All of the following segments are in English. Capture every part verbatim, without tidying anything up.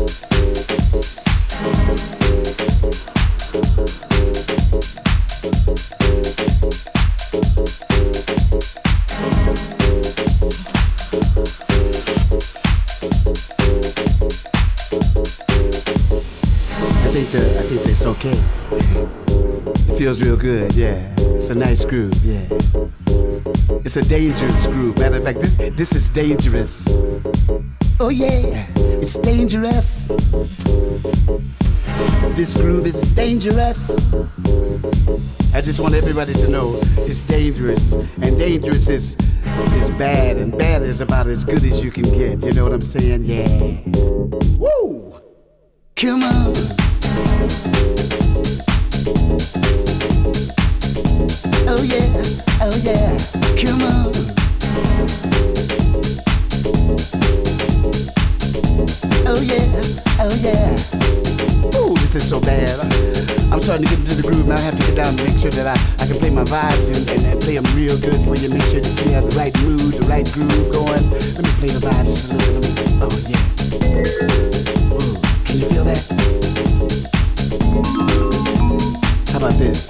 I think the, I think that's okay. It feels real good, yeah. It's a nice groove, yeah. It's a dangerous groove. Matter of fact, this, this is dangerous. Oh yeah, it's dangerous. This groove is dangerous. I just want everybody to know it's dangerous. And dangerous is, is bad. And bad is about as good as you can get. You know what I'm saying? Yeah. Woo! Come on. Oh yeah, oh yeah, come on. Oh yeah, oh yeah. Ooh, this is so bad. I'm starting to get into the groove now. I have to get down and make sure that I, I can play my vibes and, and, and play them real good for you. Make sure that you have the right mood, the right groove going. Let me play the vibes just a little bit. Oh yeah. Ooh, can you feel that? How about this?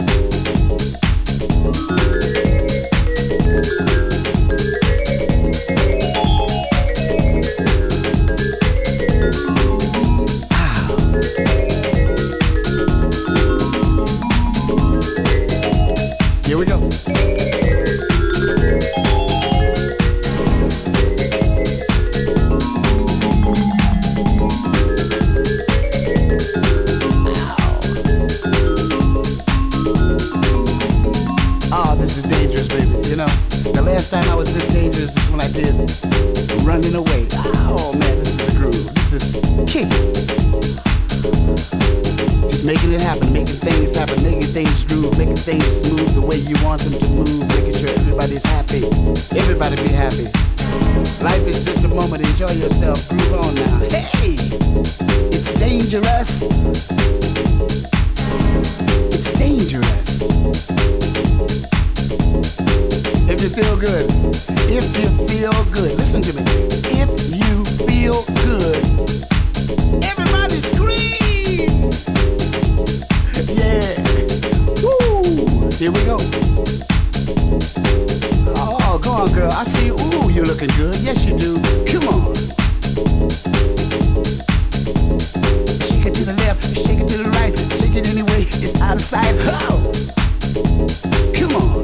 Here we go. Oh, this is dangerous, baby. You know, the last time I was this dangerous is when I did Running Away. Oh man, this is a groove. This is kick. Just making it happen, making things happen, making things groove, making things smooth the way you want them to move, making sure everybody's happy. Everybody be happy. Life is just a moment, enjoy yourself, groove on now. Hey, it's dangerous. It's dangerous. If you feel good, if you feel good, listen to me. If you feel good, everybody scream. Yeah. Woo. Here we go. Oh, go on, girl. I see you. Ooh, you're looking good. Yes, you do. Come on. Shake it to the left, shake it to the right, shake it anyway. It's out of sight. Oh. Come on.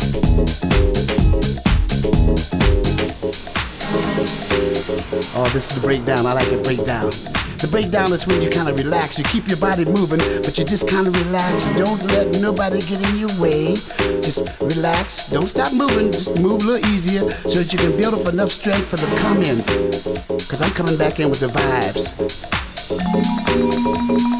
Oh, this is the breakdown. I like the breakdown. The breakdown is when you kind of relax. You keep your body moving, but you just kind of relax. You don't let nobody get in your way. Just relax. Don't stop moving. Just move a little easier so that you can build up enough strength for the come in. Because I'm coming back in with the vibes.